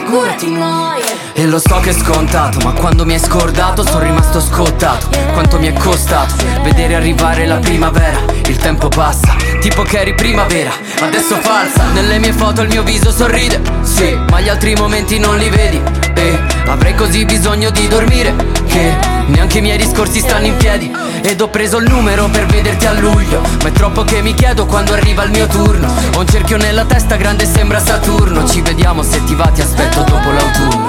curati noi. E lo so che è scontato, ma quando mi hai scordato sono rimasto scottato. Quanto mi è costato vedere arrivare la primavera. Il tempo passa, tipo che eri primavera, adesso falsa. Nelle mie foto il mio viso sorride, sì, ma gli altri momenti non li vedi. E avrei così bisogno di dormire che neanche i miei discorsi stanno in piedi. Ed ho preso il numero per vederti a luglio, ma è troppo che mi chiedo quando arriva il mio turno. Ho un cerchio nella testa grande, sembra Saturno. Ci vediamo se ti va, ti aspetto dopo l'autunno.